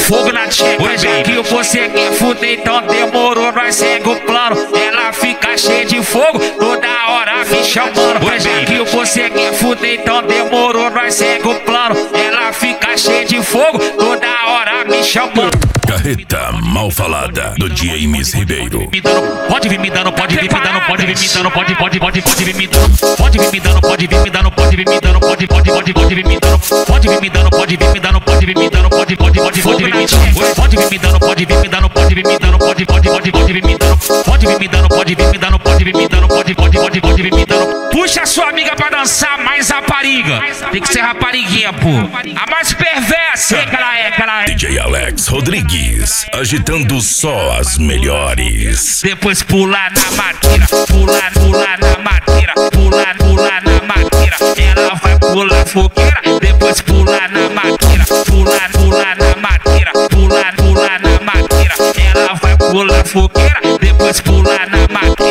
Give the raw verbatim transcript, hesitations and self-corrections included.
fogo na tcheca. Hoje aqui você quer fuder, então demorou, nós segue o plano. Ela fica cheia de fogo, toda hora me chamando. Hoje aqui você quer fuder, então demorou, nós segue o plano. Ela fica cheia de fogo, toda hora me chamando. Carreta mal falada do James Ribeiro. Pode vir me dando, pode vir me dando, pode vir me dando, pode, pode, pode, pode vir me dando. Pode vir me dando, pode vir me dando, pode vir me dando, pode, pode, pode, pode vir me dando. Pode vir me dando, pode vir me dando, pode vir me dando, pode, pode, pode, pode vir me dando. Pode vir me dando, pode vir me dando, pode vir me dando, pode, pode, pode, pode vir me dando. Pode vir me dando, pode vir me dando, pode vir me dando, pode, pode, pode, pode vir me dando. Puxa a sua amiga pra dançar, mais rapariga. Tem que ser rapariguinha, pô. A mais perversa. É que ela é, que ela é. D J Alex Rodrigues, agitando só as melhores. Depois pular na madeira, pular, pular na madeira, pular, pular na madeira. Ela vai pular fogueira, depois pular na madeira, pular, pular na madeira, pular, pular na madeira. Ela vai pular fogueira, depois pular na madeira.